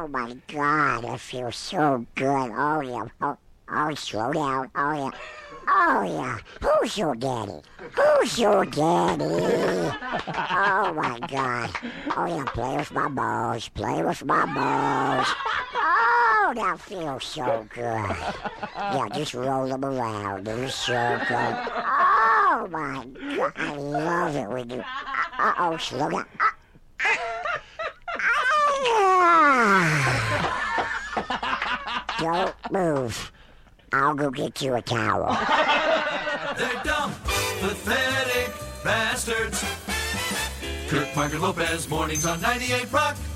my God, that feels so good. Oh, yeah. Oh, slow down. Oh, yeah. Oh, yeah. Who's your daddy? Who's your daddy? Oh, my God. Oh, yeah, play with my balls. Play with my balls. Oh, that feels so good. Yeah, just roll them around in a circle. Oh, my God. I love it when you... Uh-oh, slow down. Don't move. I'll go get you a towel. They're dumb, pathetic bastards. Kirk Margaret Lopez, mornings on 98 Rock.